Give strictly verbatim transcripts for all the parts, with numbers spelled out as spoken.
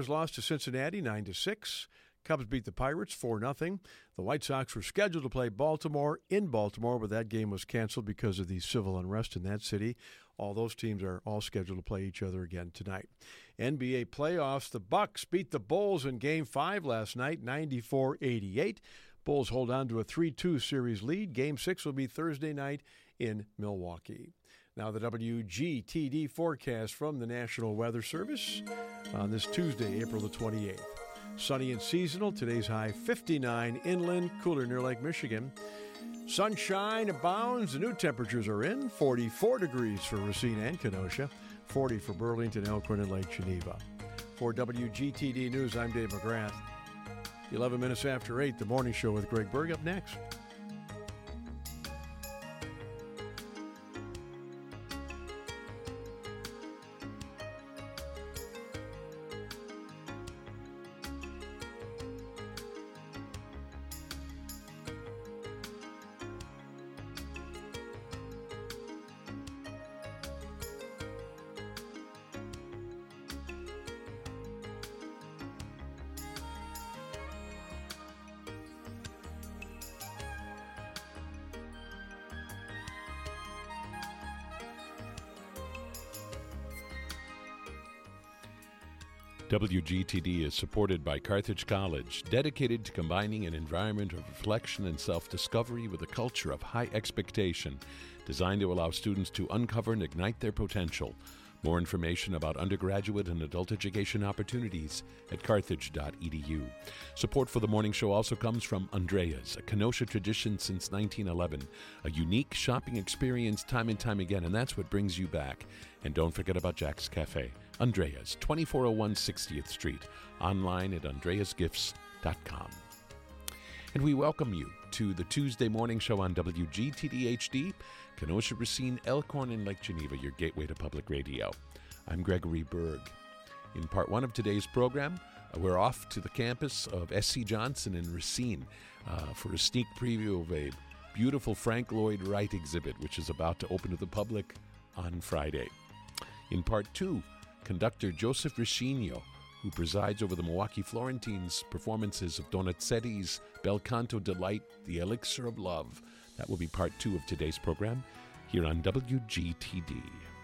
Mariners lost to Cincinnati nine to six. Cubs beat the Pirates four nothing. The White Sox were scheduled to play Baltimore in Baltimore, but that game was canceled because of the civil unrest in that city. All those teams are all scheduled to play each other again tonight. N B A playoffs, the Bucks beat the Bulls in Game five last night, ninety-four eighty-eight. Bulls hold on to a three two series lead. Game six will be Thursday night in Milwaukee. Now the W G T D forecast from the National Weather Service on this Tuesday, April the twenty-eighth. Sunny and seasonal. Today's high fifty-nine, inland, cooler near Lake Michigan. Sunshine abounds. The new temperatures are in. forty-four degrees for Racine and Kenosha. forty for Burlington, Elkhorn, and Lake Geneva. For W G T D News, I'm Dave McGrath. eleven minutes after eight, the morning show with Greg Berg up next. W G T D is supported by Carthage College, dedicated to combining an environment of reflection and self-discovery with a culture of high expectation, designed to allow students to uncover and ignite their potential. More information about undergraduate and adult education opportunities at carthage dot e d u. Support for the morning show also comes from Andrea's, a Kenosha tradition since nineteen eleven. A unique shopping experience time and time again, and that's what brings you back. And don't forget about Jack's Cafe. Andrea's, twenty-four oh one sixtieth Street. Online at andreas gifts dot com. And we welcome you to the Tuesday morning show on W G T D H D, Kenosha, Racine, Elkhorn, and Lake Geneva, your gateway to public radio. I'm Gregory Berg. In part one of today's program, uh, we're off to the campus of S C Johnson in Racine uh, for a sneak preview of a beautiful Frank Lloyd Wright exhibit, which is about to open to the public on Friday. In part two, conductor Joseph Riscigno, who presides over the Milwaukee Florentines' performances of Donizetti's Bel Canto Delight, The Elixir of Love. That will be part two of today's program here on W G T D.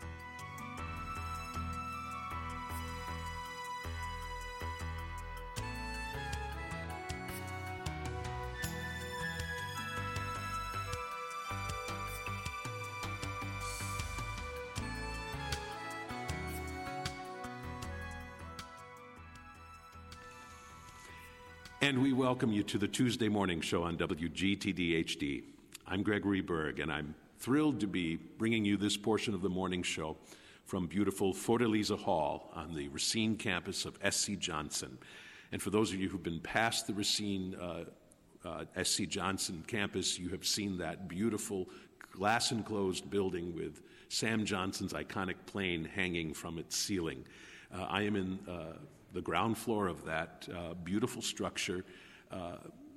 And we welcome you to the Tuesday morning show on W G T D H D. I'm Gregory Berg, and I'm thrilled to be bringing you this portion of the morning show from beautiful Fortaleza Hall on the Racine campus of S C Johnson. And for those of you who've been past the Racine uh, uh, S C Johnson campus, you have seen that beautiful glass-enclosed building with Sam Johnson's iconic plane hanging from its ceiling. Uh, I am in uh, the ground floor of that uh, beautiful structure, uh,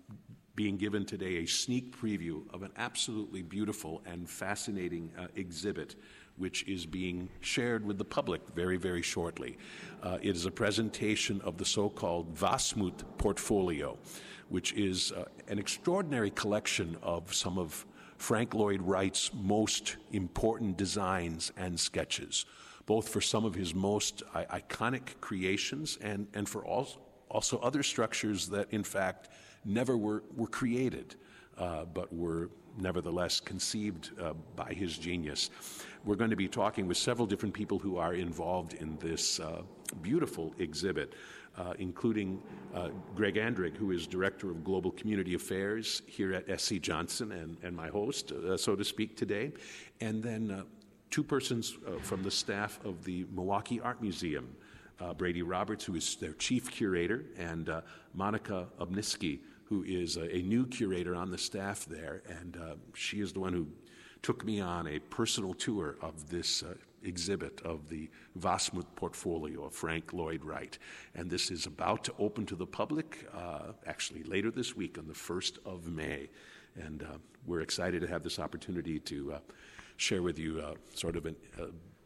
being given today a sneak preview of an absolutely beautiful and fascinating uh, exhibit which is being shared with the public very, very shortly. Uh, it is a presentation of the so-called Wasmuth portfolio, which is uh, an extraordinary collection of some of Frank Lloyd Wright's most important designs and sketches, both for some of his most I- iconic creations and, and for all, also other structures that, in fact, never were, were created, uh, but were nevertheless conceived uh, by his genius. We're going to be talking with several different people who are involved in this uh, beautiful exhibit, uh, including uh, Greg Andrig, who is Director of Global Community Affairs here at S C Johnson and, and my host, uh, so to speak, today. And then uh, two persons uh, from the staff of the Milwaukee Art Museum, uh, Brady Roberts, who is their chief curator, and uh, Monica Obniski, who is a, a new curator on the staff there, and uh, she is the one who took me on a personal tour of this uh, exhibit of the Wasmuth portfolio of Frank Lloyd Wright. And this is about to open to the public, uh, actually later this week on the first of May. And uh, we're excited to have this opportunity to uh, share with you uh, sort of an, a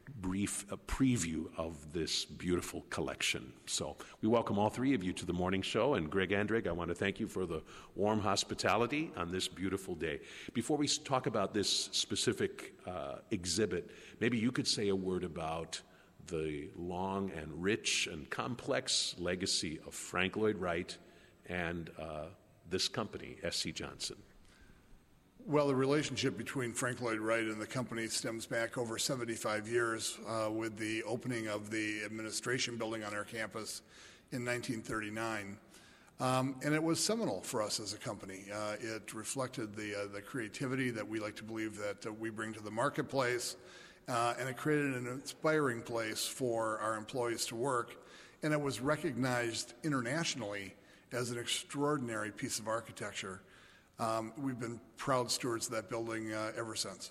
brief uh, preview of this beautiful collection. So we welcome all three of you to the morning show, and Greg Andrig, I want to thank you for the warm hospitality on this beautiful day. Before we talk about this specific uh, exhibit, maybe you could say a word about the long and rich and complex legacy of Frank Lloyd Wright and uh, this company, S C Johnson. Well, the relationship between Frank Lloyd Wright and the company stems back over seventy-five years uh, with the opening of the administration building on our campus in nineteen thirty-nine. Um, and it was seminal for us as a company. Uh, it reflected the, uh, the creativity that we like to believe that uh, we bring to the marketplace, uh, and it created an inspiring place for our employees to work. And it was recognized internationally as an extraordinary piece of architecture. Um, we've been proud stewards of that building uh, ever since.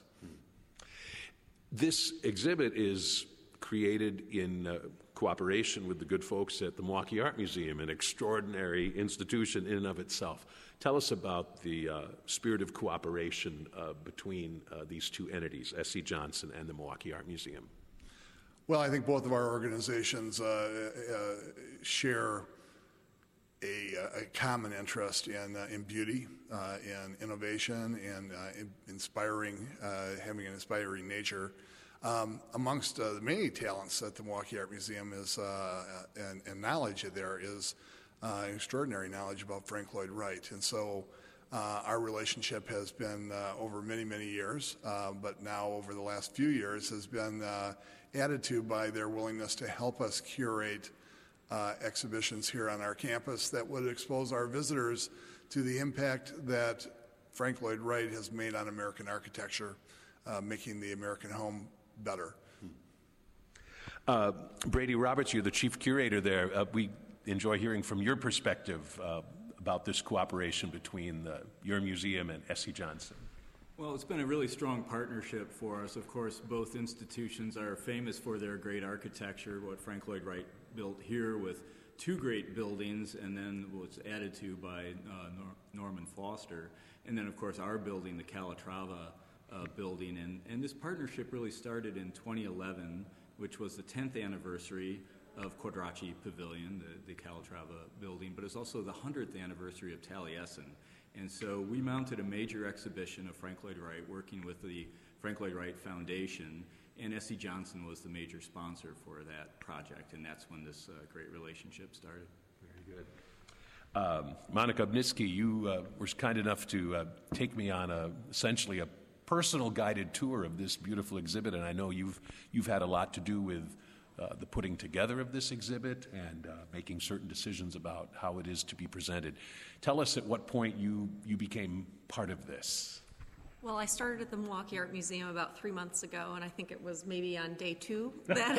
This exhibit is created in uh, cooperation with the good folks at the Milwaukee Art Museum, an extraordinary institution in and of itself. Tell us about the uh, spirit of cooperation uh, between uh, these two entities, S C Johnson and the Milwaukee Art Museum. Well, I think both of our organizations uh, uh, share A, a common interest in uh, in beauty, uh, in innovation, and uh, in inspiring, uh, having an inspiring nature. Um, amongst uh, the many talents at the Milwaukee Art Museum is uh, and, and knowledge there is uh, extraordinary knowledge about Frank Lloyd Wright, and so uh, our relationship has been uh, over many many years, uh, but now over the last few years has been uh, added to by their willingness to help us curate Uh, exhibitions here on our campus that would expose our visitors to the impact that Frank Lloyd Wright has made on American architecture, uh, making the American home better. Uh, Brady Roberts, you're the chief curator there. Uh, we enjoy hearing from your perspective uh, about this cooperation between the, your museum and S C Johnson. Well, it's been a really strong partnership for us. Of course, both institutions are famous for their great architecture, what Frank Lloyd Wright built here with two great buildings, and then was added to by uh, Nor- Norman Foster. And then, of course, our building, the Calatrava uh, building. And, and this partnership really started in twenty eleven, which was the tenth anniversary of Quadracci Pavilion, the, the Calatrava building, but it's also the hundredth anniversary of Taliesin. And so we mounted a major exhibition of Frank Lloyd Wright, working with the Frank Lloyd Wright Foundation, and S C Johnson was the major sponsor for that project, and that's when this uh, great relationship started. Very good. Um, Monica Obnitsky, you uh, were kind enough to uh, take me on a, essentially a personal guided tour of this beautiful exhibit, and I know you've you've had a lot to do with Uh, the putting together of this exhibit and uh, making certain decisions about how it is to be presented. Tell us at what point you, you became part of this. Well, I started at the Milwaukee Art Museum about three months ago, and I think it was maybe on day two that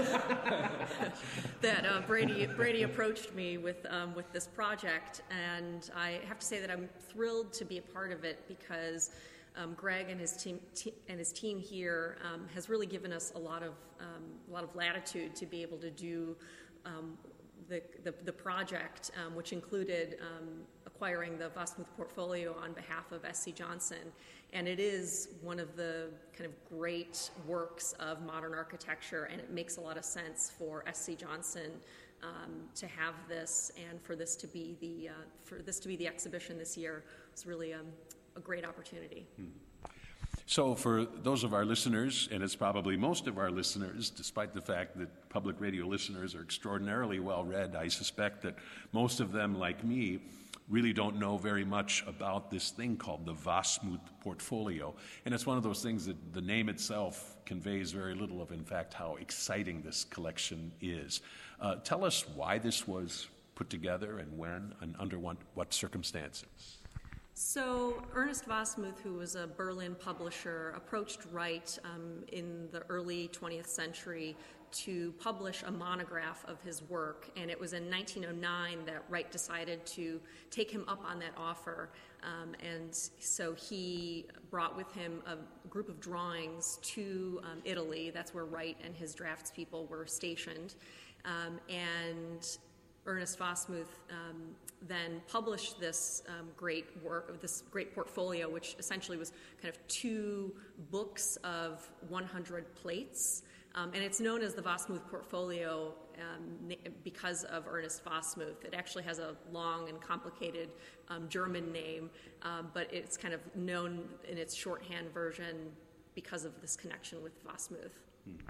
that uh, Brady Brady approached me with um, with this project, and I have to say that I'm thrilled to be a part of it because Um, Greg and his team te- and his team here um, has really given us a lot of um, a lot of latitude to be able to do um, the, the the project, um, which included um, acquiring the Vosmuth portfolio on behalf of S C Johnson, and it is one of the kind of great works of modern architecture, and it makes a lot of sense for S C Johnson um, to have this, and for this to be the uh, for this to be the exhibition this year. It's really um, a great opportunity. Hmm. So for those of our listeners, and it's probably most of our listeners, despite the fact that public radio listeners are extraordinarily well read, I suspect that most of them, like me, really don't know very much about this thing called the Vosmuth portfolio. And it's one of those things that the name itself conveys very little of, in fact, how exciting this collection is. Uh, tell us why this was put together and when and under what, what circumstances. So Ernest Vosmuth, who was a Berlin publisher, approached Wright um, in the early twentieth century to publish a monograph of his work, and it was in nineteen oh nine that Wright decided to take him up on that offer, um, and so he brought with him a group of drawings to um, Italy. That's where Wright and his draftspeople were stationed, um, and Ernest Vosmuth um, then published this um, great work, this great portfolio, which essentially was kind of two books of one hundred plates Um, and it's known as the Vossmuth portfolio um, because of Ernest Vossmuth. It actually has a long and complicated um, German name, um, but it's kind of known in its shorthand version because of this connection with Vossmuth.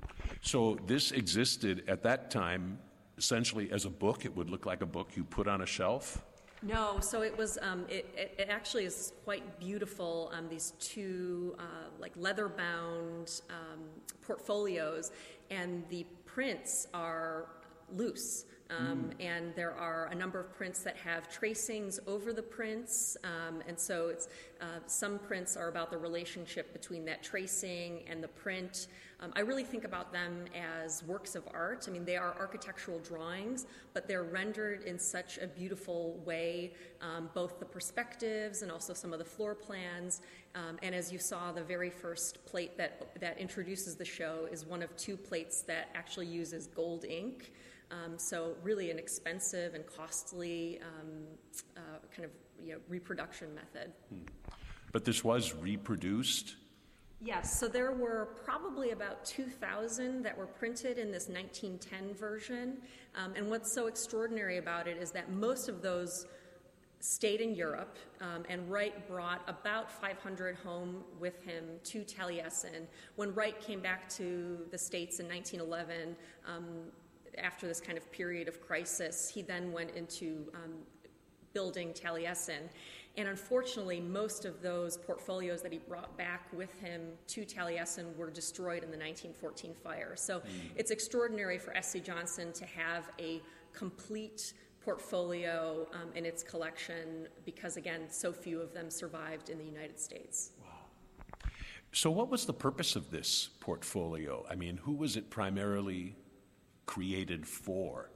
So this existed at that time essentially as a book. It would look like a book you put on a shelf? No, so it was, um, it, it, it actually is quite beautiful, um, these two uh, like leather-bound um, portfolios, and the prints are loose. Um, mm. And there are a number of prints that have tracings over the prints, um, and so it's uh, some prints are about the relationship between that tracing and the print. Um, I really think about them as works of art. I mean, they are architectural drawings, but they're rendered in such a beautiful way, um, both the perspectives and also some of the floor plans. Um, and as you saw, the very first plate that that introduces the show is one of two plates that actually uses gold ink. Um, so really an expensive and costly um, uh, kind of you know, reproduction method. Hmm. But this was reproduced? Yes, so there were probably about two thousand that were printed in this nineteen ten version. Um, and what's so extraordinary about it is that most of those stayed in Europe, um, and Wright brought about five hundred home with him to Taliesin. When Wright came back to the States in nineteen eleven, um, after this kind of period of crisis, he then went into um, building Taliesin. And unfortunately, most of those portfolios that he brought back with him to Taliesin were destroyed in the nineteen fourteen fire. So mm. it's extraordinary for S C Johnson to have a complete portfolio um, in its collection because, again, so few of them survived in the United States. Wow. So what was the purpose of this portfolio? I mean, who was it primarily created for?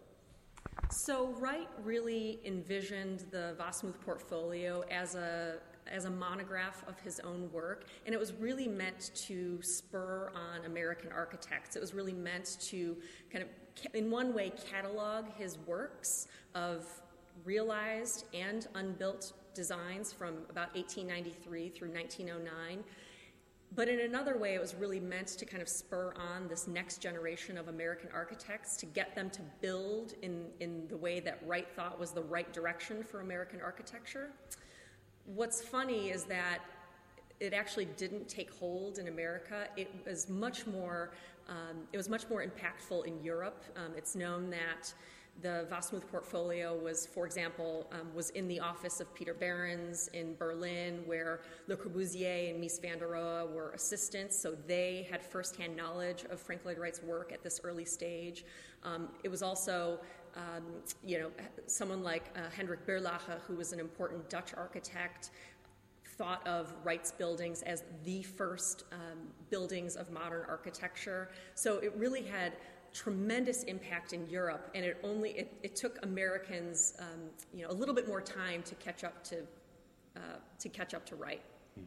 So Wright really envisioned the Vossmuth portfolio as a as a monograph of his own work, and it was really meant to spur on American architects. It was really meant to kind of, in one way, catalog his works of realized and unbuilt designs from about eighteen ninety-three through nineteen oh nine. But in another way, it was really meant to kind of spur on this next generation of American architects, to get them to build in, in the way that Wright thought was the right direction for American architecture. What's funny is that it actually didn't take hold in America. It was much more, um, it was much more impactful in Europe. Um, it's known that the Vossmuth portfolio was, for example, um, was in the office of Peter Behrens in Berlin, where Le Corbusier and Mies van der Rohe were assistants, so they had firsthand knowledge of Frank Lloyd Wright's work at this early stage. Um, it was also, um, you know, someone like uh, Hendrik Berlage, who was an important Dutch architect, thought of Wright's buildings as the first um, buildings of modern architecture. So it really had tremendous impact in Europe, and it only it, it took Americans um, you know a little bit more time to catch up to uh, to catch up to Wright.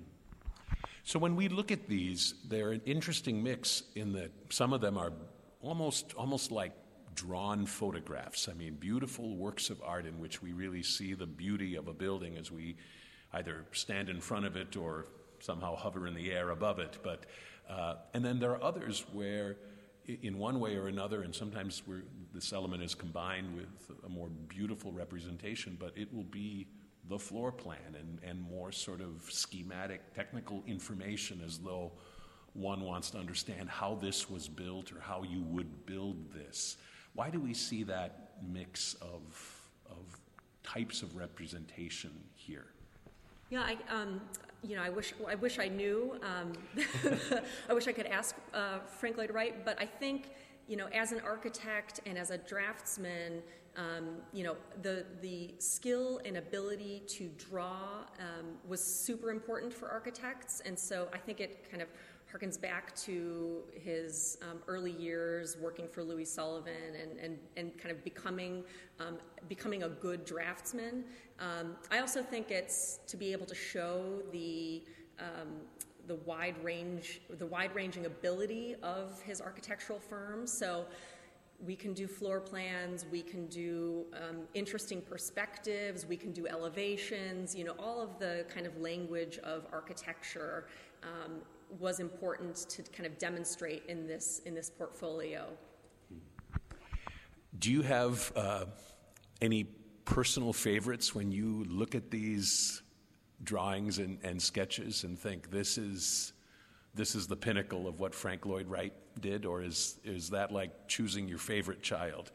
So when we look at these, they're an interesting mix in that some of them are almost almost like drawn photographs. I mean, beautiful works of art in which we really see the beauty of a building as we either stand in front of it or somehow hover in the air above it. But uh, and then there are others where, in one way or another, and sometimes we're, this element is combined with a more beautiful representation, but it will be the floor plan and, and more sort of schematic, technical information, as though one wants to understand how this was built or how you would build this. Why do we see that mix of, of types of representation here? Yeah, I, um, you know, I wish I wish I knew. Um, I wish I could ask uh, Frank Lloyd Wright, but I think, you know, as an architect and as a draftsman, um, you know, the the skill and ability to draw um, was super important for architects, and so I think it kind of harkens back to his um, early years working for Louis Sullivan and, and, and kind of becoming um, becoming a good draftsman. Um, I also think it's to be able to show the um, the wide range, the wide-ranging ability of his architectural firm. So we can do floor plans, we can do um, interesting perspectives, we can do elevations. You know, all of the kind of language of architecture Um, was important to kind of demonstrate in this in this portfolio. Do you have uh, any personal favorites when you look at these drawings and, and sketches and think this is this is the pinnacle of what Frank Lloyd Wright did, or is is that like choosing your favorite child?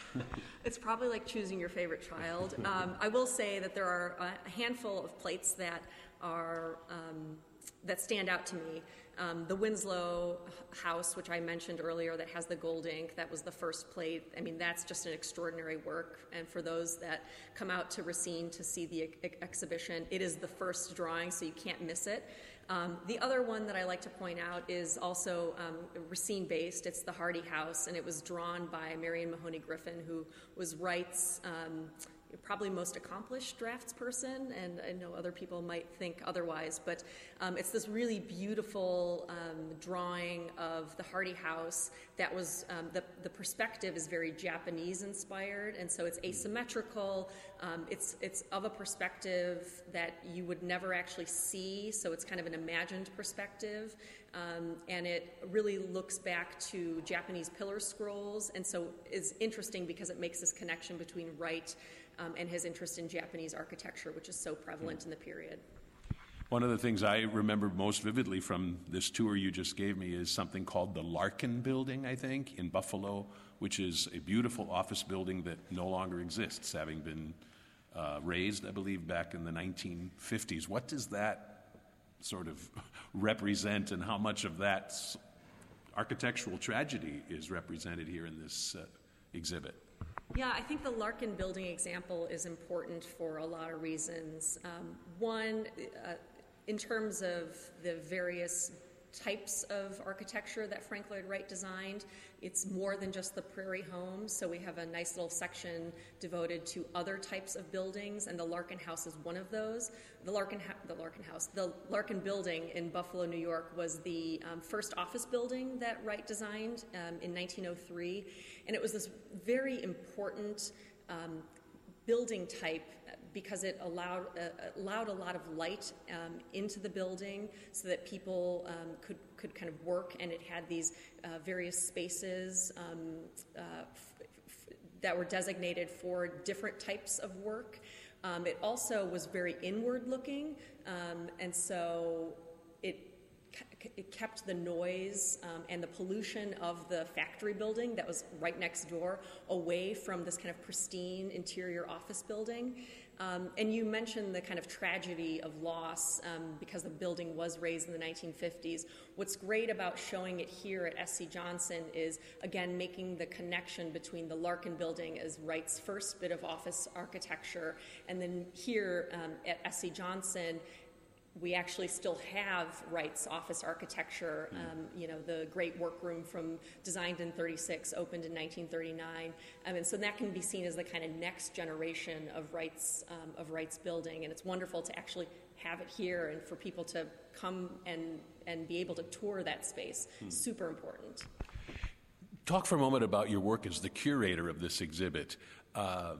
It's probably like choosing your favorite child. Um, I will say that there are a handful of plates that are um, that stand out to me. Um, the Winslow house, which I mentioned earlier, that has the gold ink, that was the first plate. I mean, that's just an extraordinary work. And for those that come out to Racine to see the ex- exhibition, it is the first drawing, so you can't miss it. Um, the other one that I like to point out is also um, Racine-based. It's the Hardy House, and it was drawn by Marion Mahoney Griffin, who was Wright's um, probably most accomplished draftsperson, and I know other people might think otherwise, but um, it's this really beautiful um, drawing of the Hardy House that was, um, the, the perspective is very Japanese-inspired, and so it's asymmetrical. Um, it's, it's of a perspective that you would never actually see, so it's kind of an imagined perspective, um, and it really looks back to Japanese pillar scrolls, and so it's interesting because it makes this connection between Wright Um, and his interest in Japanese architecture, which is so prevalent in the period. One of the things I remember most vividly from this tour you just gave me is something called the Larkin Building, I think, in Buffalo, which is a beautiful office building that no longer exists, having been uh, raised, I believe, back in the nineteen fifties. What does that sort of represent, and how much of that architectural tragedy is represented here in this uh, exhibit? Yeah, I think the Larkin Building example is important for a lot of reasons. Um, one, uh, in terms of the various types of architecture that Frank Lloyd Wright designed, it's more than just the prairie homes. So we have a nice little section devoted to other types of buildings, and the Larkin House is one of those. The Larkin, ha- the Larkin House, the Larkin Building in Buffalo, New York, was the um, first office building that Wright designed um, in nineteen oh three, and it was this very important um, building type because it allowed uh, allowed a lot of light um, into the building so that people um, could could kind of work, and it had these uh, various spaces um, uh, f- f- that were designated for different types of work. Um, it also was very inward looking, um, and so it it kept the noise um, and the pollution of the factory building that was right next door away from this kind of pristine interior office building. Um, and you mentioned the kind of tragedy of loss um, because the building was raised in the nineteen fifties. What's great about showing it here at S C Johnson is, again, making the connection between the Larkin Building as Wright's first bit of office architecture, and then here um, at S C Johnson, we actually still have Wright's office architecture. Um, you know, the great workroom from designed in thirty-six, opened in nineteen thirty-nine, um, and so that can be seen as the kind of next generation of Wright's um, of Wright's building. And it's wonderful to actually have it here and for people to come and and be able to tour that space. Hmm. Super important. Talk for a moment about your work as the curator of this exhibit. Uh,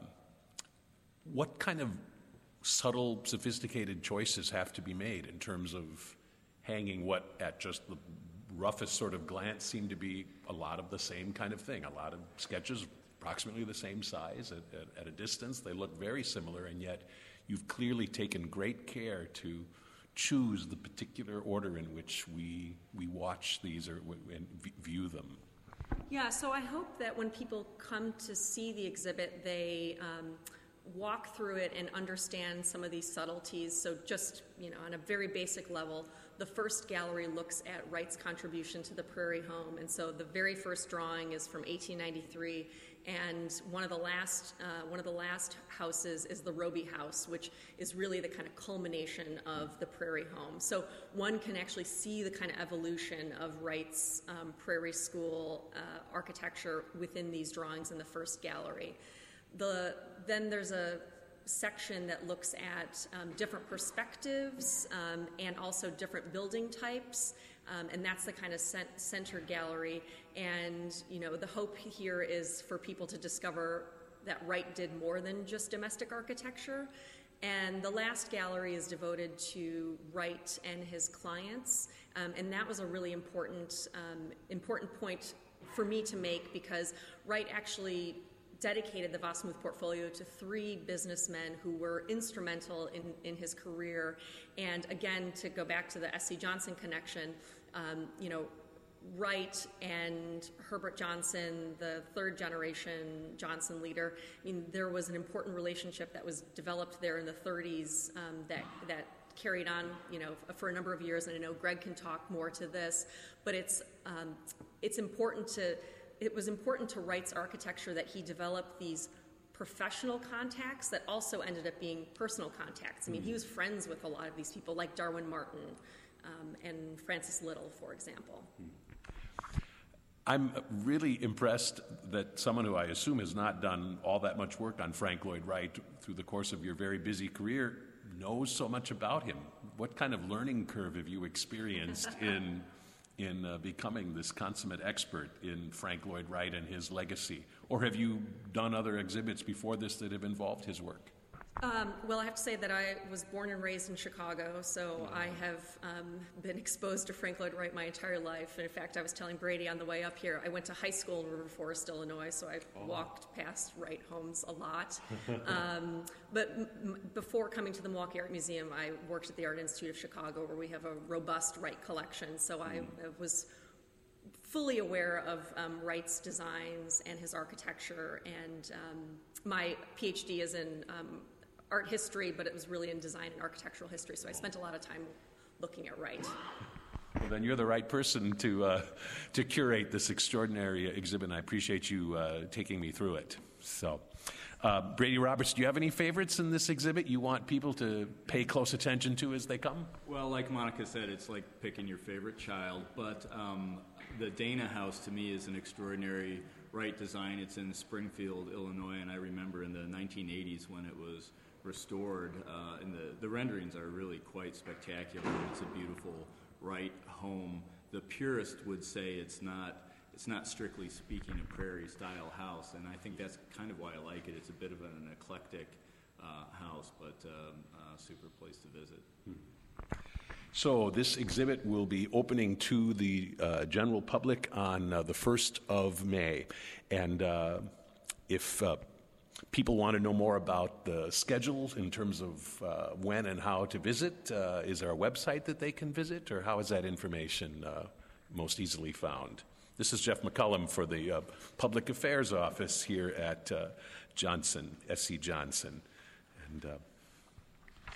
what kind of subtle, sophisticated choices have to be made in terms of hanging what at just the roughest sort of glance seem to be a lot of the same kind of thing, a lot of sketches approximately the same size at, at, at a distance. They look very similar, and yet you've clearly taken great care to choose the particular order in which we we watch these or and view them. Yeah, so I hope that when people come to see the exhibit, they um, walk through it and understand some of these subtleties. So just, you know, on a very basic level, the first gallery looks at Wright's contribution to the prairie home. And so the very first drawing is from eighteen ninety-three, and one of the last uh, one of the last houses is the Roby House, which is really the kind of culmination of the prairie home. So one can actually see the kind of evolution of Wright's um, prairie school uh, architecture within these drawings in the first gallery. The, then there's a section that looks at um, different perspectives um, and also different building types, um, and that's the kind of cent- center gallery. And, you know, the hope here is for people to discover that Wright did more than just domestic architecture. And the last gallery is devoted to Wright and his clients, um, and that was a really important, um, important point for me to make, because Wright actually dedicated the Wasmuth portfolio to three businessmen who were instrumental in, in his career. And again, to go back to the S C Johnson connection, um, you know, Wright and Herbert Johnson, the third generation Johnson leader, I mean, there was an important relationship that was developed there in the thirties um, that, that carried on, you know, for a number of years, and I know Greg can talk more to this, but it's, um, it's important to, it was important to Wright's architecture that he developed these professional contacts that also ended up being personal contacts. I mean, he was friends with a lot of these people, like Darwin Martin um, and Francis Little, for example. I'm really impressed that someone who I assume has not done all that much work on Frank Lloyd Wright through the course of your very busy career knows so much about him. What kind of learning curve have you experienced in in uh, becoming this consummate expert in Frank Lloyd Wright and his legacy? Or have you done other exhibits before this that have involved his work? Um, well, I have to say that I was born and raised in Chicago, so I have um, been exposed to Frank Lloyd Wright my entire life. And in fact, I was telling Brady on the way up here, I went to high school in River Forest, Illinois, so I oh. walked past Wright homes a lot. um, but m- before coming to the Milwaukee Art Museum, I worked at the Art Institute of Chicago, where we have a robust Wright collection, so mm. I, I was fully aware of um, Wright's designs and his architecture. And um, my PhD is in um, art history, but it was really in design and architectural history, so I spent a lot of time looking at Wright. Well, then you're the right person to uh, to curate this extraordinary exhibit, and I appreciate you uh, taking me through it. So, uh, Brady Roberts, do you have any favorites in this exhibit you want people to pay close attention to as they come? Well, like Monica said, it's like picking your favorite child, but um, the Dana House, to me, is an extraordinary Wright design. It's in Springfield, Illinois, and I remember in the nineteen eighties when it was restored, uh, and the, the renderings are really quite spectacular. It's a beautiful Wright home. The purist would say it's not it's not strictly speaking a prairie style house, and I think that's kind of why I like it. It's a bit of an eclectic uh, house, but um, a super place to visit. Hmm. So this exhibit will be opening to the uh, general public on uh, the first of May, and uh, if uh, people want to know more about the schedule in terms of uh, when and how to visit, uh, is there a website that they can visit, or how is that information uh, most easily found? This is Jeff McCullum for the uh, Public Affairs Office here at uh, Johnson, S C Johnson. And, uh,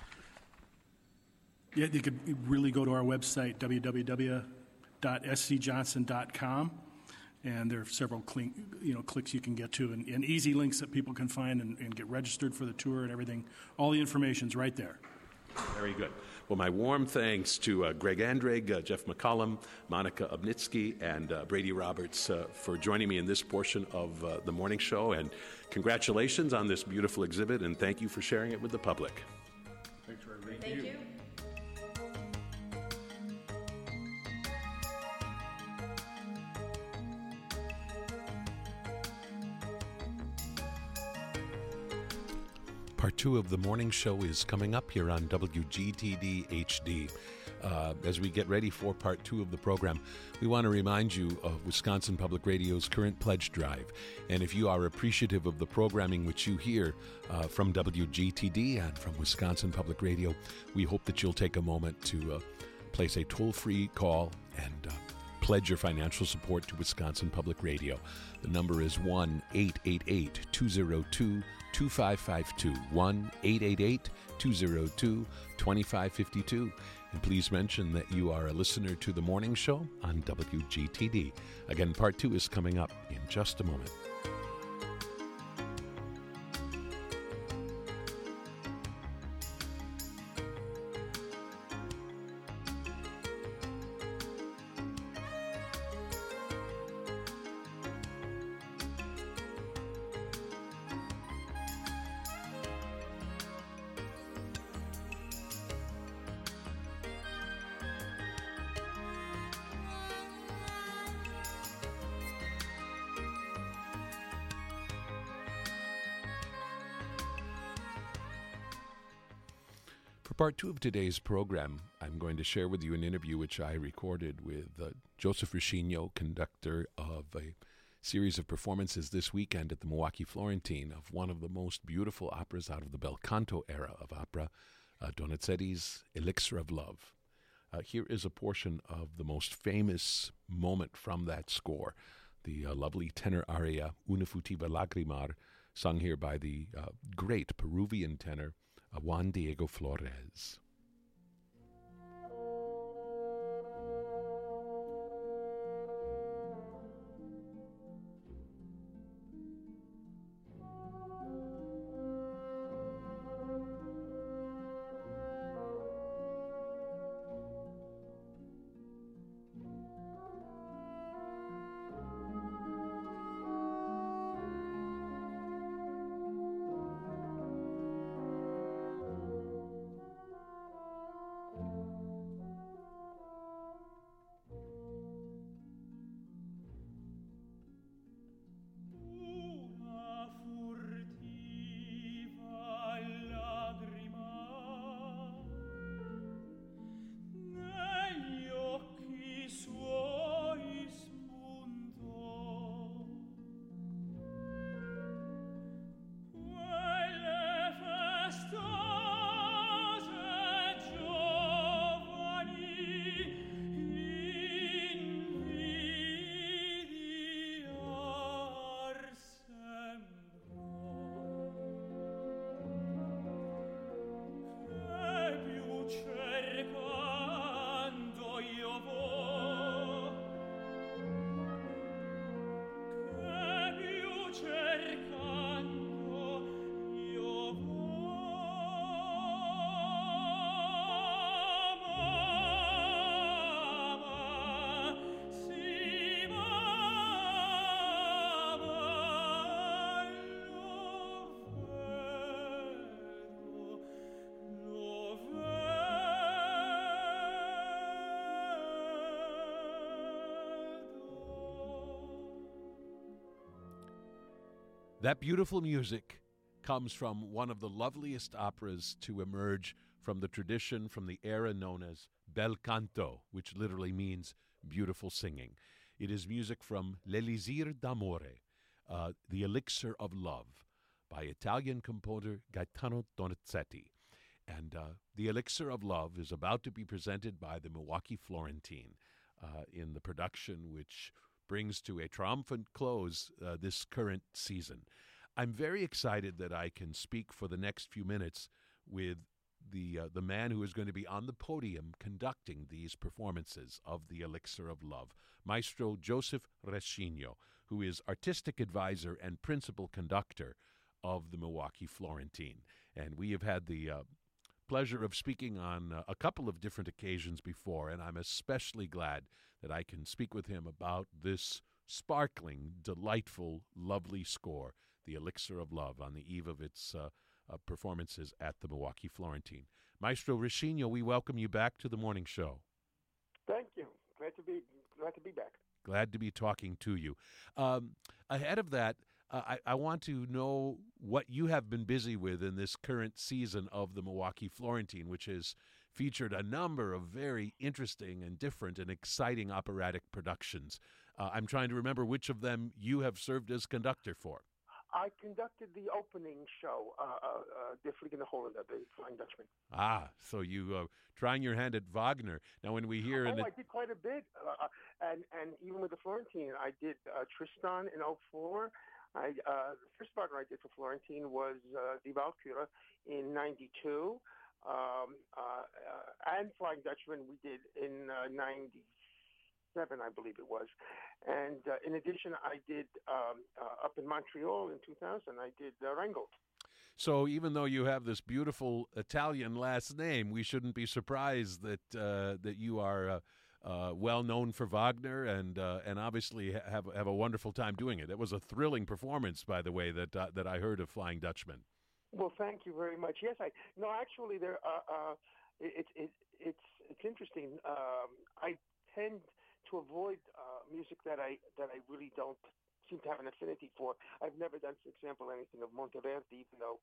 yeah, you could really go to our website, w w w dot s c johnson dot com. And there are several clink, you know, clicks you can get to, and, and easy links that people can find and, and get registered for the tour and everything. All the information's right there. Very good. Well, my warm thanks to uh, Greg Andrig, uh, Jeff McCullum, Monica Obnitsky, and uh, Brady Roberts uh, for joining me in this portion of uh, the morning show. And congratulations on this beautiful exhibit, and thank you for sharing it with the public. Thanks for everything. Thank you. Part two of the morning show is coming up here on W G T D H D. Uh, as we get ready for part two of the program, we want to remind you of Wisconsin Public Radio's current pledge drive. And if you are appreciative of the programming which you hear uh, from W G T D and from Wisconsin Public Radio, we hope that you'll take a moment to uh, place a toll-free call and uh, pledge your financial support to Wisconsin Public Radio. The number is one eight eight eight, two zero two, two five five two, one eight eight eight, two zero two, two five five two. And please mention that you are a listener to the morning show on W G T D. Again, part two is coming up in just a moment. Part two of today's program, I'm going to share with you an interview which I recorded with uh, Joseph Rescigno, conductor of a series of performances this weekend at the Milwaukee Florentine of one of the most beautiful operas out of the bel canto era of opera, uh, Donizetti's Elixir of Love. Uh, here is a portion of the most famous moment from that score, the uh, lovely tenor aria Una futiva lagrimar, sung here by the uh, great Peruvian tenor uh, Juan Diego Flores. That beautiful music comes from one of the loveliest operas to emerge from the tradition, from the era known as bel canto, which literally means beautiful singing. It is music from L'Elisir d'Amore, uh, The Elixir of Love, by Italian composer Gaetano Donizetti. And uh, The Elixir of Love is about to be presented by the Milwaukee Florentine uh, in the production which brings to a triumphant close uh, this current season. I'm very excited that I can speak for the next few minutes with the uh, the man who is going to be on the podium conducting these performances of The Elixir of Love, Maestro Joseph Rescigno, who is artistic advisor and principal conductor of the Milwaukee Florentine. And we have had the uh, pleasure of speaking on uh, a couple of different occasions before, and I'm especially glad that I can speak with him about this sparkling, delightful, lovely score, The Elixir of Love, on the eve of its uh, uh, performances at the Milwaukee Florentine. Maestro Rescigno, we welcome you back to the morning show. Thank you. Glad to be glad to be back. Glad to be talking to you. Um, ahead of that, uh, I, I want to know what you have been busy with in this current season of the Milwaukee Florentine, which has featured a number of very interesting and different and exciting operatic productions. Uh, I'm trying to remember which of them you have served as conductor for. I conducted the opening show, uh, uh, uh, Der Fliegende Holländer, the Flying Dutchman. Ah, so you uh, trying your hand at Wagner. Now, when we hear... Oh, in I did quite a bit. Uh, and, and even with the Florentine, I did uh, Tristan in oh four. I, uh, the first partner I did for Florentine was uh, Die Walküre in ninety-two. Um, uh, uh, and Flying Dutchman we did in uh, ninety-seven, I believe it was. And uh, in addition, I did um, uh, up in Montreal in two thousand, I did uh, Rheingold. So even though you have this beautiful Italian last name, we shouldn't be surprised that uh, that you are uh, uh, well known for Wagner and uh, and obviously have have a wonderful time doing it. It was a thrilling performance, by the way, that uh, that I heard of Flying Dutchman. Well, thank you very much. Yes, I no, actually, there. Uh, uh, it, it, it's it's interesting. Um, I tend to avoid uh, music that I that I really don't seem to have an affinity for. I've never done, for example, anything of Monteverdi, even though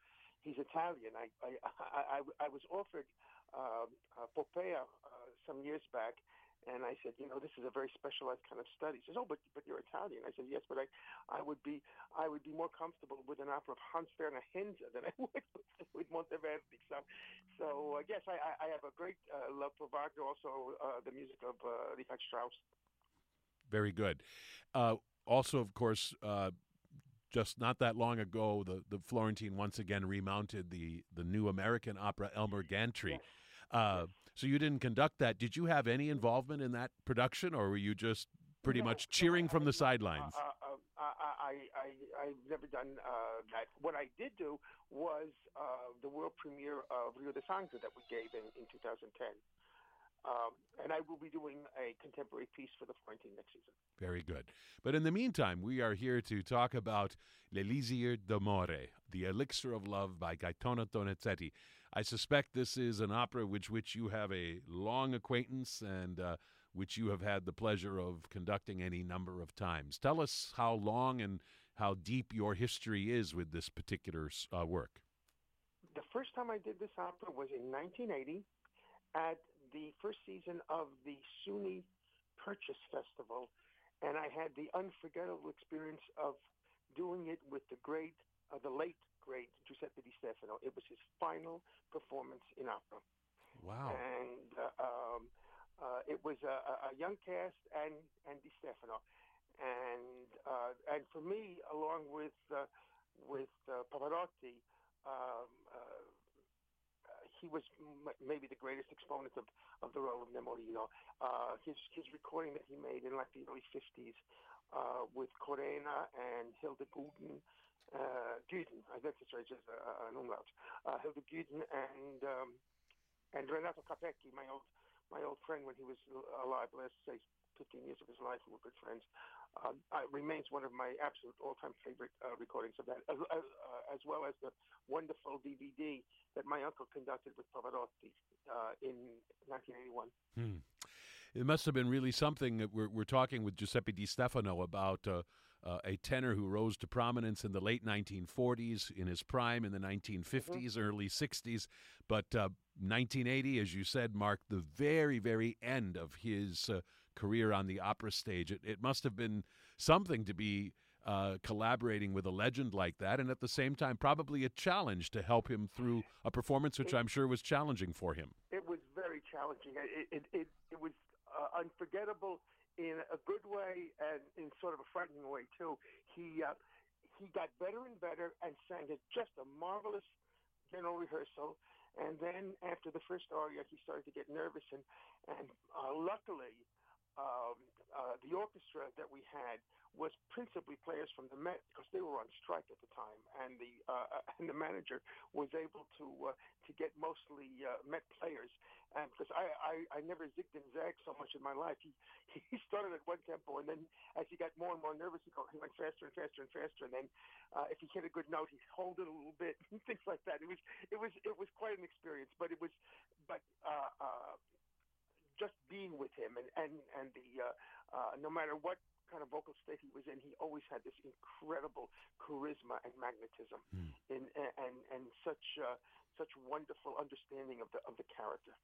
he's Italian. I I I, I, I was offered uh, uh, Popea uh, some years back. And I said, you know, this is a very specialized kind of study. He says, oh, but but you're Italian. I said, yes, but I, I would be I would be more comfortable with an opera of Hans Werner Henze than I would with, with Monteverdi. So, so uh, yes, I, I have a great uh, love for Wagner. Also, uh, the music of uh, Richard Strauss. Very good. Uh, also, of course, uh, just not that long ago, the the Florentine once again remounted the the new American opera Elmer Gantry. Yes. Uh, so you didn't conduct that. Did you have any involvement in that production, or were you just pretty No, much cheering no, from I, the sidelines? Uh, uh, I, I, I, I've never done uh, that. What I did do was uh, the world premiere of Rio de Sangre that we gave in, in two thousand ten. Um, and I will be doing a contemporary piece for the Florentine next season. Very good. But in the meantime, we are here to talk about L'Elisir d'Amore, The Elixir of Love by Gaetano Donizetti. I suspect this is an opera which which you have a long acquaintance and uh, which you have had the pleasure of conducting any number of times. Tell us how long and how deep your history is with this particular uh, work. The first time I did this opera was in nineteen eighty at the first season of the SUNY Purchase Festival, and I had the unforgettable experience of doing it with the great, uh, the late, great Giuseppe Di Stefano. It was his final performance in opera. Wow. And uh, um, uh, it was a, a young cast and, and Di Stefano. And uh, and for me, along with uh, with uh, Pavarotti, um, uh, he was m- maybe the greatest exponent of, of the role of Nemorino. Uh, his his recording that he made in like the early fifties uh, with Corena and Hilde Guden, uh, Guden, I guess it's right, just uh, an umlaut, uh, Hilde Guden and um, and Renato Capecchi, my old my old friend when he was alive, let's say fifteen years of his life, we were good friends. Uh, uh, remains one of my absolute all-time favorite uh, recordings of that, as, as, uh, as well as the wonderful D V D that my uncle conducted with Pavarotti uh, in nineteen eighty-one. Hmm. It must have been really something. That we're, we're talking with Giuseppe Di Stefano about uh, uh, a tenor who rose to prominence in the late nineteen forties, in his prime in the nineteen fifties, mm-hmm. early sixties. But uh, nineteen eighty, as you said, marked the very, very end of his uh, career on the opera stage. It, it must have been something to be uh, collaborating with a legend like that, and at the same time probably a challenge to help him through a performance which it, I'm sure was challenging for him. It was very challenging. It, it, it, it was uh, unforgettable in a good way and in sort of a frightening way, too. He, uh, he got better and better and sang at just a marvelous general rehearsal. And then after the first aria, he started to get nervous. And, and uh, luckily, um, uh, the orchestra that we had was principally players from the Met because they were on strike at the time, and the uh, and the manager was able to uh, to get mostly uh, Met players. And because I, I, I never zigged and zagged so much in my life, he he started at one tempo, and then as he got more and more nervous, he, go, he went faster and faster and faster. And then uh, if he hit a good note, he'd hold it a little bit and things like that. It was it was it was quite an experience, but it was but. Uh, uh, just being with him and, and, and the uh, uh, no matter what kind of vocal state he was in, he always had this incredible charisma and magnetism mm. in, and, and such uh, such wonderful understanding of the of the character.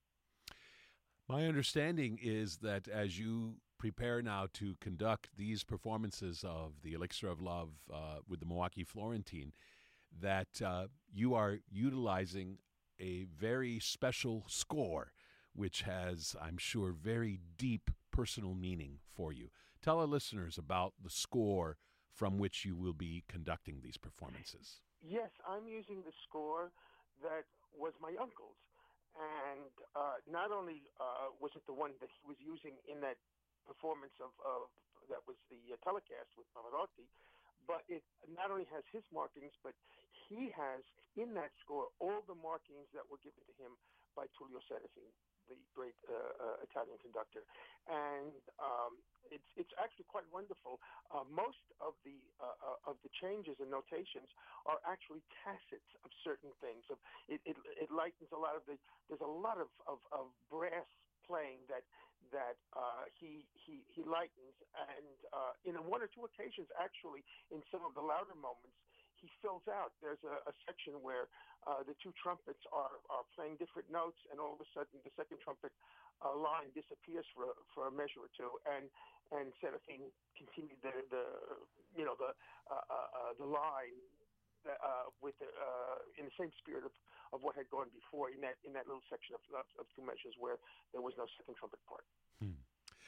My understanding is that as you prepare now to conduct these performances of The Elixir of Love uh, with the Milwaukee Florentine, that uh, you are utilizing a very special score which has, I'm sure, very deep personal meaning for you. Tell our listeners about the score from which you will be conducting these performances. Yes, I'm using the score that was my uncle's. And uh, not only uh, was it the one that he was using in that performance of, of that was the uh, telecast with Pavarotti, but it not only has his markings, but he has in that score all the markings that were given to him by Tullio Serafin, the great uh, uh, Italian conductor. And um, it's it's actually quite wonderful. Uh, most of the uh, uh, of the changes and notations are actually tacits of certain things. Of it, it it lightens a lot of the. There's a lot of, of, of brass playing that that uh, he he he lightens, and uh, in one or two occasions, actually, in some of the louder moments, he fills out. There's a, a section where uh, the two trumpets are, are playing different notes, and all of a sudden the second trumpet uh, line disappears for a, for a measure or two, and and Serafin continued the, the you know the uh, uh, the line uh, with the, uh, in the same spirit of, of what had gone before in that in that little section of, of, of two measures where there was no second trumpet part. Hmm.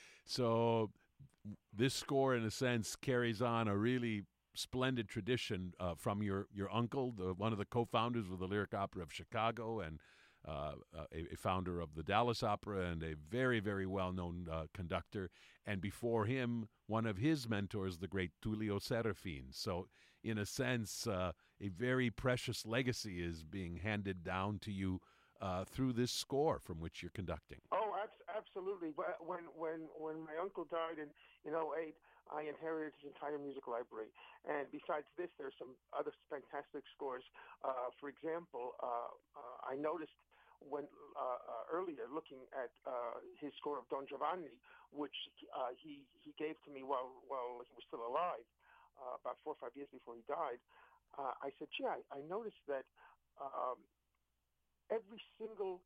So this score, in a sense, carries on a really splendid tradition uh, from your, your uncle, the, one of the co-founders of the Lyric Opera of Chicago, and uh, a, a founder of the Dallas Opera, and a very, very well-known uh, conductor. And before him, one of his mentors, the great Tullio Serafin. So, in a sense, uh, a very precious legacy is being handed down to you uh, through this score from which you're conducting. Oh, ab- absolutely. When when when my uncle died in in oh eight, I inherited his entire music library. And besides this, there's some other fantastic scores. Uh, for example, uh, uh, I noticed when uh, uh, earlier looking at uh, his score of Don Giovanni, which uh, he he gave to me while while he was still alive, uh, about four or five years before he died. Uh, I said, gee, I, I noticed that um, every single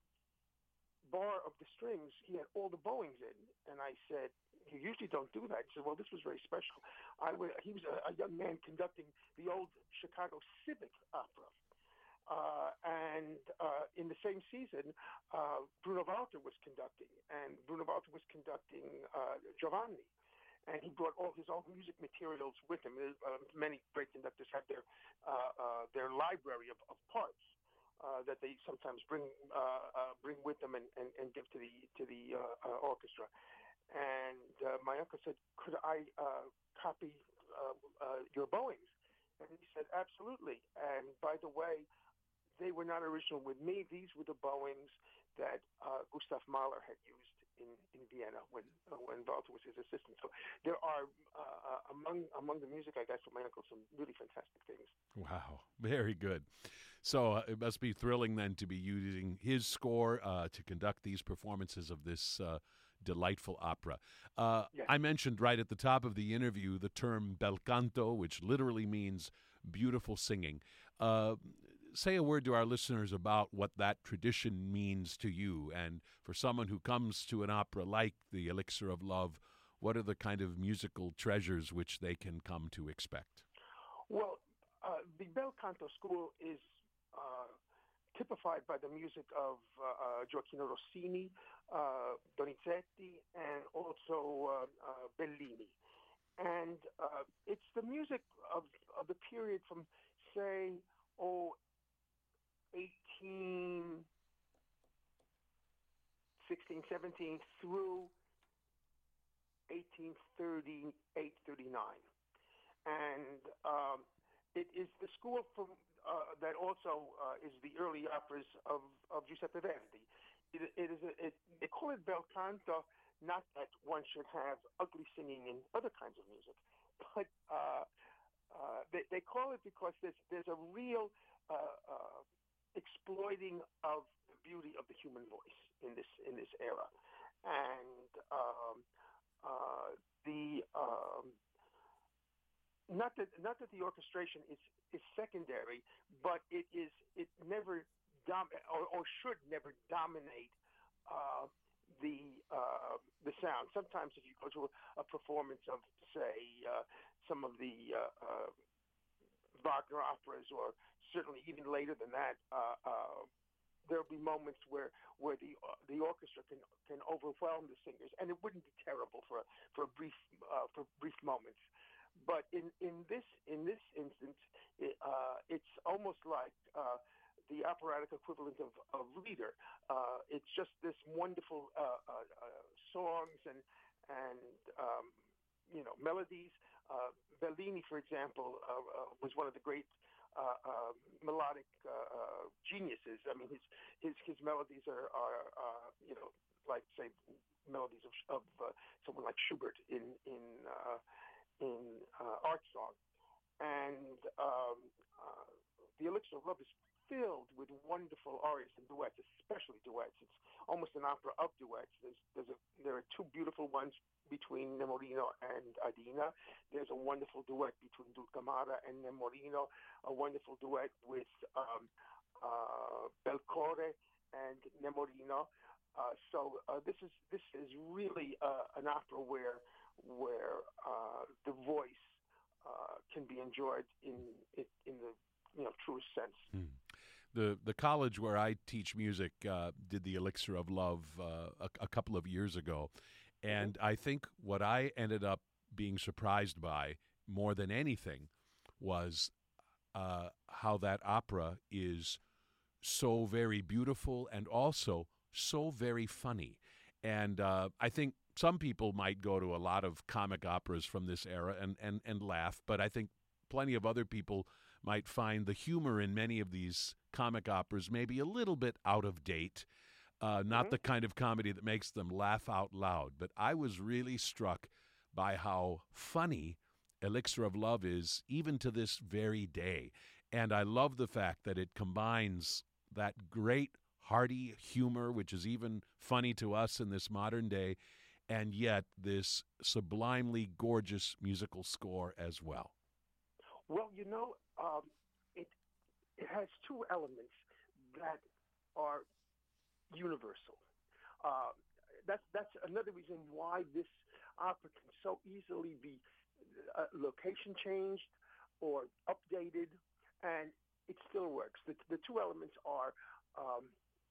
bar of the strings, he had all the bowings in. And I said, you usually don't do that. He said, well, this was very special. I was, he was a, a young man conducting the old Chicago Civic Opera. Uh, and uh, in the same season, uh, Bruno Walter was conducting, and Bruno Walter was conducting uh, Giovanni. And he brought all his own music materials with him. Uh, many great conductors have their uh, uh, their library of, of parts uh, that they sometimes bring uh, uh, bring with them and, and, and give to the to the uh, uh, orchestra. And uh, my uncle said, "Could I uh, copy uh, uh, your bowings?" And he said, "Absolutely." And by the way, they were not original with me. These were the bowings that uh, Gustav Mahler had used in, in Vienna when uh, when Walter was his assistant. So there are uh, among among the music I got from my uncle some really fantastic things. Wow, very good. So uh, it must be thrilling then to be using his score uh, to conduct these performances of this uh, delightful opera. Uh, yes. I mentioned right at the top of the interview the term bel canto, which literally means beautiful singing. Uh, say a word to our listeners about what that tradition means to you, and for someone who comes to an opera like The Elixir of Love, what are the kind of musical treasures which they can come to expect? Well, uh, the bel canto school is uh, typified by the music of uh, uh, Gioacchino Rossini, uh, Donizetti, and also uh, uh, Bellini. And uh, it's the music of, of the period from, say, oh, eighteen sixteen, seventeen through eighteen thirty-eight, thirty-nine. And um, it is the school from uh, that also uh, is the early operas of, of Giuseppe Verdi. It, it is a, it, they call it bel canto, not that one should have ugly singing in other kinds of music, but uh, uh, they, they call it because there's there's a real uh, uh, exploiting of the beauty of the human voice in this in this era, and um, uh, the um, not that not that the orchestration is is secondary, but it is it never dom- or, or should never dominate uh, the uh, the sound. Sometimes if you go to a, a performance of, say, uh, some of the uh, uh, Wagner operas, or certainly even later than that, uh, uh, there'll be moments where where the uh, the orchestra can can overwhelm the singers, and it wouldn't be terrible for a, for a brief uh, for brief moments. But in, in this in this instance, it, uh, it's almost like uh, the operatic equivalent of, of Lieder. Uh, it's just this wonderful uh, uh, uh, songs and and um, you know melodies. Uh, Bellini, for example, uh, uh, was one of the great uh, uh, melodic uh, uh, geniuses. I mean, his his his melodies are are uh, you know like say melodies of of uh, someone like Schubert in in uh, in uh, art song. And um, uh, The Elixir of Love is filled with wonderful arias and duets, especially duets. It's almost an opera of duets. There's, there's a, there are two beautiful ones between Nemorino and Adina. There's a wonderful duet between Dulcamara and Nemorino, a wonderful duet with um, uh, Belcore and Nemorino. Uh, so uh, this is this is really uh, an opera where where uh, the voice uh, can be enjoyed in in the you know truest sense. Hmm. The the college where I teach music uh, did the Elixir of Love uh, a, a couple of years ago, and mm-hmm. I think what I ended up being surprised by more than anything was uh, how that opera is so very beautiful and also so very funny. And uh, I think some people might go to a lot of comic operas from this era and, and, and laugh, but I think plenty of other people might find the humor in many of these comic operas maybe a little bit out of date, uh, not mm-hmm. the kind of comedy that makes them laugh out loud. But I was really struck by how funny Elixir of Love is, even to this very day. And I love the fact that it combines that great hearty humor, which is even funny to us in this modern day, and yet this sublimely gorgeous musical score as well. Well, you know, um, it it has two elements that are universal. Uh, that's that's another reason why this opera can so easily be uh, location changed or updated, and it still works. The, the two elements are um,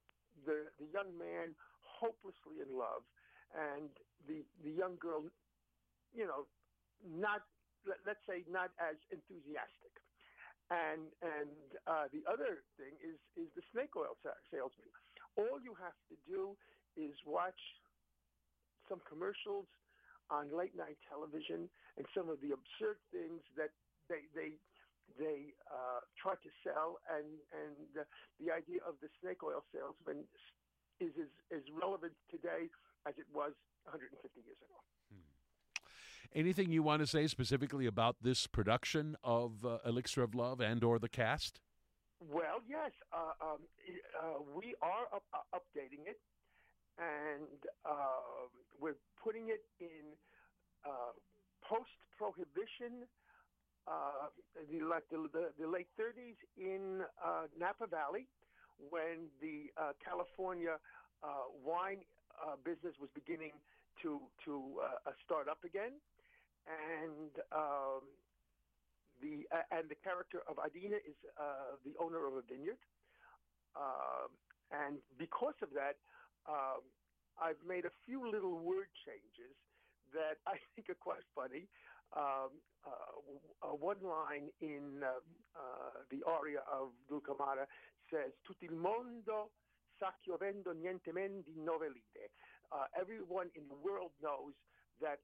the the young man hopelessly in love, and the the young girl, you know, not let, let's say not as enthusiastic, and and uh, the other thing is is the snake oil salesman. All you have to do is watch some commercials on late night television and some of the absurd things that they they they uh, try to sell, and and the, the idea of the snake oil salesman is as, as relevant today as it was one hundred fifty years ago. Hmm. Anything you want to say specifically about this production of uh, Elixir of Love and or the cast? Well, yes, uh, um, uh, we are up, uh, updating it, and uh, we're putting it in uh, post-prohibition. Uh, the, the, the late thirties in uh, Napa Valley, when the uh, California uh, wine uh, business was beginning to to uh, start up again, and um, the uh, and the character of Adina is uh, the owner of a vineyard, uh, and because of that, uh, I've made a few little word changes that I think are quite funny. Um, uh, uh, one line in uh, uh, the aria of Dulcamara says, "Tutto il mondo sa che io vendo niente men di novelite." Uh, everyone in the world knows that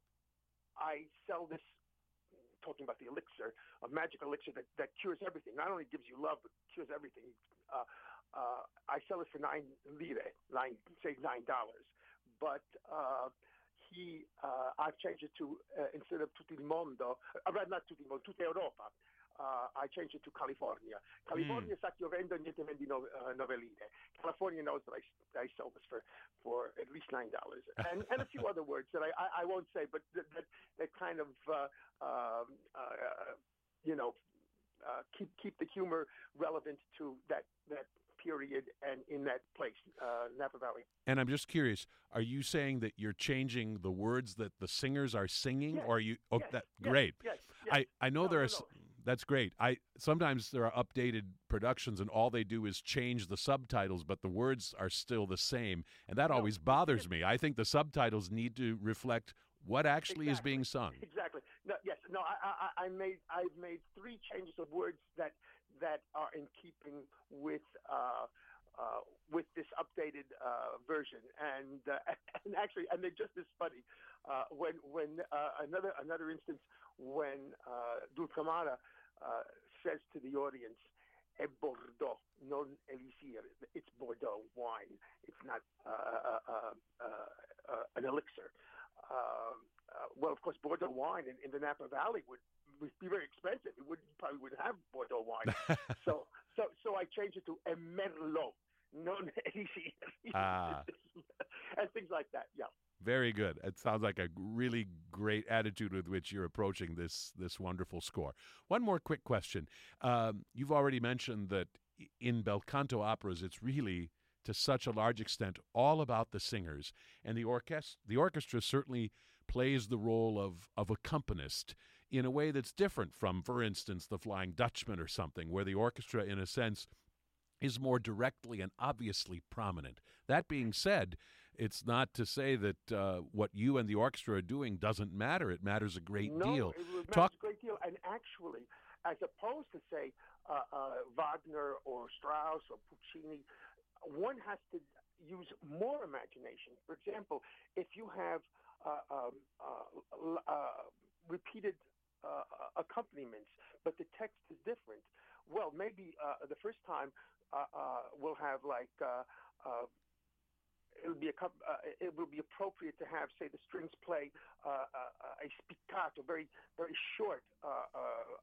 I sell this, talking about the elixir, a magic elixir that, that cures everything. Not only gives you love, but cures everything. Uh, uh, I sell it for nine lire, nine, say nine dollars. But uh, He, uh, I've changed it to, uh, instead of tutto il mondo, uh, not tutto il mondo, tutta Europa, uh, I changed it to California. California mm. sa che io vendo niente men di no, uh, novelline. California knows that I, I sell this for, for at least nine dollars. And, and a few other words that I, I, I won't say, but that, that, that kind of, uh, um, uh, you know, uh, keep, keep the humor relevant to that, that period and in that place, uh, Napa Valley. And I'm just curious, are you saying that you're changing the words that the singers are singing, yes. or are you? Oh, yes. that yes. great. Yes. Yes. I I know no, there no, are. No. That's great. I sometimes there are updated productions, and all they do is change the subtitles, but the words are still the same, and that no, always bothers me. I think the subtitles need to reflect what actually exactly. is being sung. Exactly. No, yes. No. I, I I made I've made three changes of words that that are in keeping with. Uh, Uh, with this updated uh, version, and uh, and actually, and they're just as funny. Uh, when when uh, another another instance when uh, Dulcamara uh, says to the audience, "È Bordeaux, non elixir." It's Bordeaux wine. It's not uh, uh, uh, uh, uh, an elixir. Uh, uh, well, of course, Bordeaux wine in, in the Napa Valley would, would be very expensive. It would probably wouldn't have Bordeaux wine. so So so I changed it to Emerlo, non easy, Ah. and things like that. Yeah. Very good. It sounds like a really great attitude with which you're approaching this this wonderful score. One more quick question. Um, you've already mentioned that in bel canto operas, it's really, to such a large extent, all about the singers. And the, orchest- the orchestra certainly plays the role of, of accompanist in a way that's different from, for instance, The Flying Dutchman or something, where the orchestra, in a sense, is more directly and obviously prominent. That being said, it's not to say that uh, what you and the orchestra are doing doesn't matter. It matters a great no, deal. it matters Talk- a great deal. And actually, as opposed to, say, uh, uh, Wagner or Strauss or Puccini, one has to use more imagination. For example, if you have uh, um, uh, uh, repeated uh, accompaniments, but the text is different, well, maybe uh, the first time uh, uh, we'll have like uh, uh, it would be a, uh, it would be appropriate to have, say, the strings play uh, uh, a spiccato, very very short uh, uh,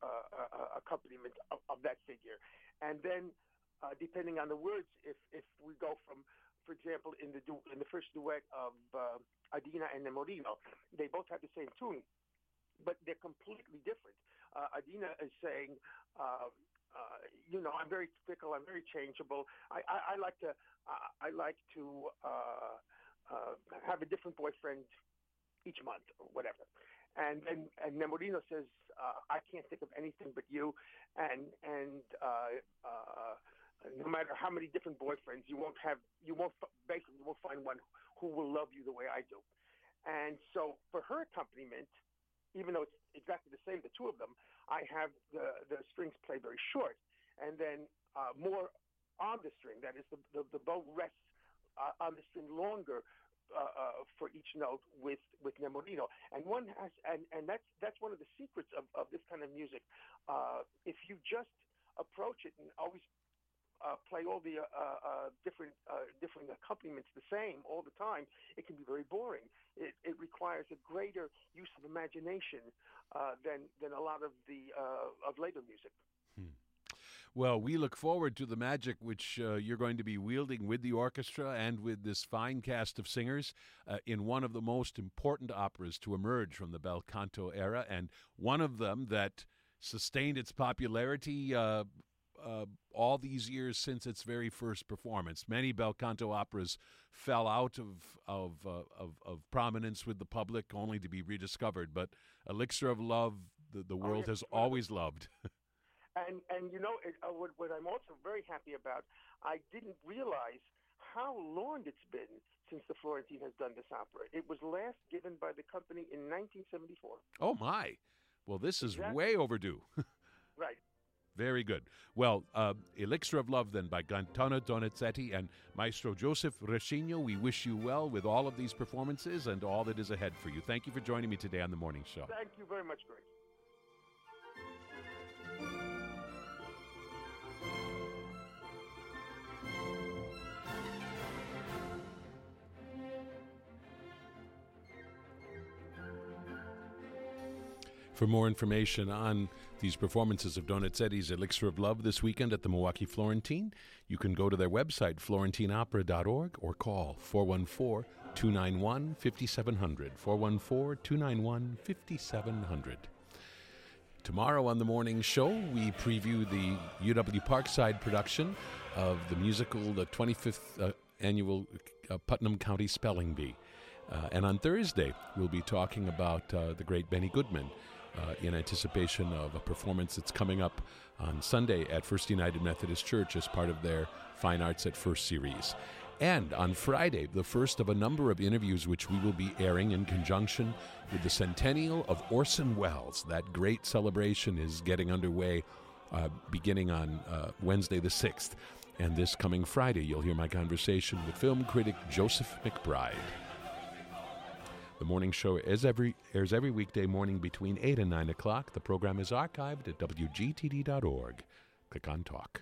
uh, accompaniment of, of that figure, and then uh, depending on the words, if if we go from, for example, in the du- in the first duet of uh, Adina and Nemorino, they both have the same tune, but they're completely different. Uh, Adina is saying. Uh, Uh, you know, I'm very fickle. I'm very changeable. I, I, I like to, uh, I like to uh, uh, have a different boyfriend each month or whatever. And then, and Nemorino says, uh, I can't think of anything but you. And and uh, uh, no matter how many different boyfriends, you won't have, you won't basically you won't find one who will love you the way I do. And so, for her accompaniment, even though it's exactly the same, the two of them, I have the, the strings play very short, and then uh, more on the string. That is, the, the, the bow rests uh, on the string longer uh, uh, for each note with, with Nemorino. And one has, and, and that's that's one of the secrets of, of this kind of music. Uh, if you just approach it and always Uh, play all the uh, uh, different uh, different accompaniments the same all the time, it can be very boring. It, it requires a greater use of imagination uh, than than a lot of the uh, of later music. Hmm. Well, we look forward to the magic which uh, you're going to be wielding with the orchestra and with this fine cast of singers uh, in one of the most important operas to emerge from the bel canto era, and one of them that sustained its popularity uh, Uh, all these years since its very first performance. Many bel canto operas fell out of of, uh, of of prominence with the public, only to be rediscovered. But Elixir of Love, the, the world Oh, yes, has always loved. and and you know it, uh, what, what I'm also very happy about, I didn't realize how long it's been since the Florentine has done this opera. It was last given by the company in nineteen seventy-four. Oh my! Well, this is Exactly. way overdue. Right. Very good. Well, uh, Elixir of Love, then, by Gaetano Donizetti and Maestro Joseph Rescigno. We wish you well with all of these performances and all that is ahead for you. Thank you for joining me today on The Morning Show. Thank you very much, Greg. For more information on these performances of Donizetti's Elixir of Love this weekend at the Milwaukee Florentine, you can go to their website, florentine opera dot org, or call four one four, two nine one, five seven zero zero, four one four, two nine one, five seven zero zero. Tomorrow on The Morning Show, we preview the U W Parkside production of the musical, the twenty-fifth uh, annual uh, Putnam County Spelling Bee. Uh, and on Thursday, we'll be talking about uh, the great Benny Goodman, Uh, in anticipation of a performance that's coming up on Sunday at First United Methodist Church as part of their Fine Arts at First series. And on Friday, the first of a number of interviews which we will be airing in conjunction with the centennial of Orson Welles. That great celebration is getting underway uh, beginning on uh, Wednesday the sixth. And this coming Friday, you'll hear my conversation with film critic Joseph McBride. The Morning Show is every, airs every weekday morning between eight and nine o'clock. The program is archived at W G T D dot org. Click on Talk.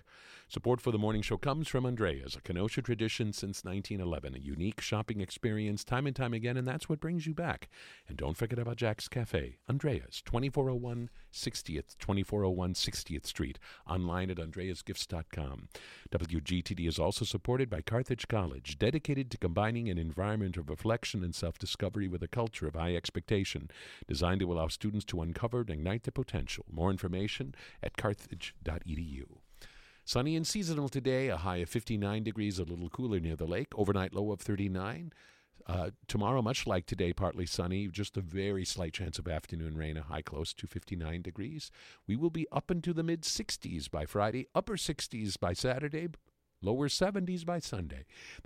Support for the morning show comes from Andrea's, a Kenosha tradition since nineteen eleven, a unique shopping experience time and time again, and that's what brings you back. And don't forget about Jack's Cafe, Andrea's, twenty-four oh one sixtieth, twenty-four oh one sixtieth Street, online at andreas gifts dot com. W G T D is also supported by Carthage College, dedicated to combining an environment of reflection and self-discovery with a culture of high expectation, designed to allow students to uncover and ignite their potential. More information at carthage dot e d u. Sunny and seasonal today, a high of fifty-nine degrees, a little cooler near the lake, overnight low of thirty-nine. Uh, tomorrow, much like today, partly sunny, just a very slight chance of afternoon rain, a high close to fifty-nine degrees. We will be up into the mid-sixties by Friday, upper sixties by Saturday, lower seventies by Sunday.